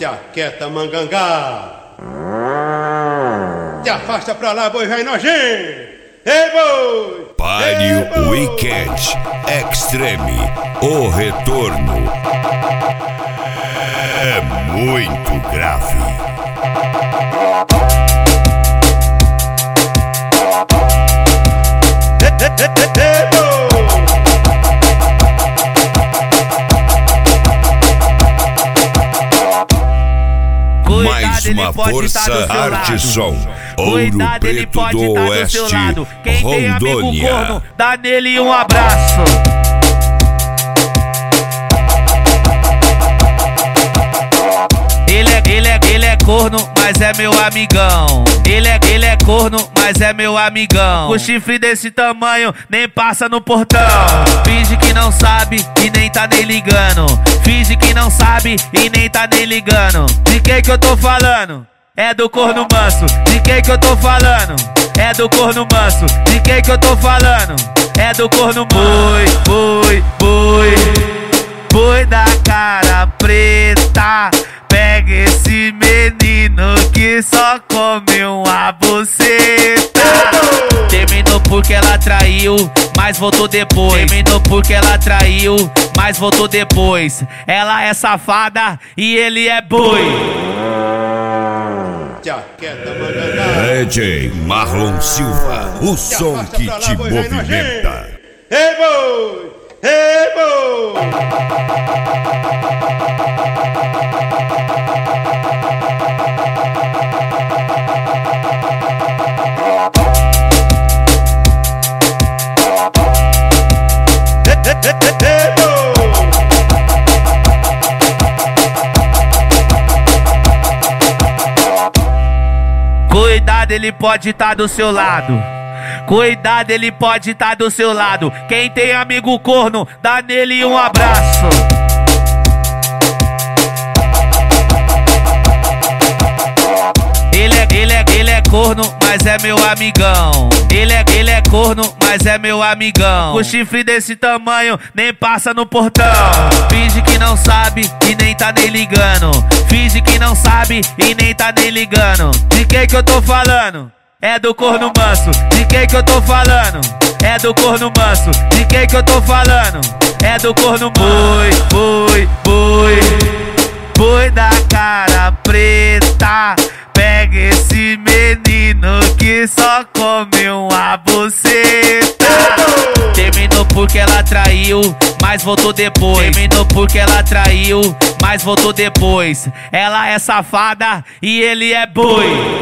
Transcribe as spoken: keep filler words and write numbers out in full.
Jaqueta mangangá. Te afasta pra lá, boi velho nojento. Ei, boi! Páreo Weekend Extreme, o retorno é muito grave. Mais uma força Artisson, Ouro Preto do Oeste, quem tem amigo Rondônia. corno, dá nele um abraço. Ele é, ele é, ele é corno, mas é meu amigão. Ele é, ele é corno, mas é meu amigão. O chifre desse tamanho nem passa no portão. Finge que não sabe e nem tá nem ligando. Finge que não sabe e nem tá nem ligando. De quem que eu tô falando? É do corno manso. De quem que eu tô falando? É do corno manso. De quem que eu tô falando? É do corno manso. Boi, boi, boi, boi da cara preta. Pega esse menino que só come uma buceta. Terminou porque ela traiu, mas voltou depois. Terminou porque ela traiu, mas voltou depois. Ela é safada e ele é boi. Jaqueta mangangá. D J Marlon Silva, o som que te movimenta. Ei, boi! Ei, boi! Cuidado, ele pode estar do seu lado. Cuidado, ele pode estar do seu lado. Quem tem amigo corno, dá nele um abraço. Ele é, ele é, ele é corno, mas é meu amigão. Ele é, ele é corno, mas é meu amigão. O chifre desse tamanho nem passa no portão. Finge que não sabe e nem tá nem ligando. Finge que não sabe e nem tá nem ligando. De quem que eu tô falando? É do corno manso. De quem que eu tô falando? É do corno manso. De quem que eu tô falando? É do corno manso. Boi, boi, boi, boi da cara preta. Pega esse menino que só come uma buceta. Terminou porque ela traiu, mas voltou depois. Terminou porque ela traiu, mas voltou depois. Ela é safada e ele é boi.